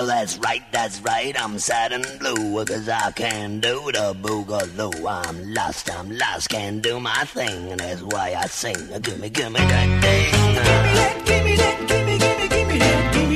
That's right, I'm sad and blue, 'cause I can't do the boogaloo. I'm lost, can't do my thing, and that's why I sing. Gimme that thing. Gimme that, gimme that, gimme that, gimme